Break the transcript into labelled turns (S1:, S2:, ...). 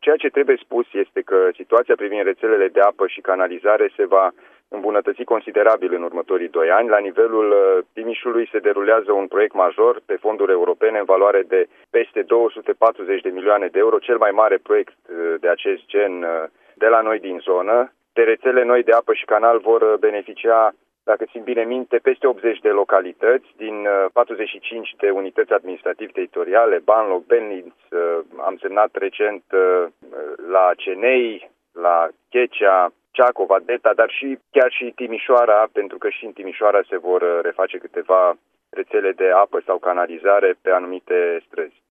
S1: ceea ce trebuie spus este că situația privind rețelele de apă și canalizare se va îmbunătăți considerabil în următorii 2 ani. La nivelul Timișului se derulează un proiect major pe fonduri europene în valoare de peste 240 de milioane de euro, cel mai mare proiect de acest gen de la noi din zonă. De rețele noi de apă și canal vor beneficia, dacă țin bine minte, peste 80 de localități din 45 de unități administrativ-teritoriale, Banloc, Belniț, am semnat recent la Cenei, la Checea, Ceacova, Deta, dar chiar și Timișoara, pentru că și în Timișoara se vor reface câteva rețele de apă sau canalizare pe anumite străzi.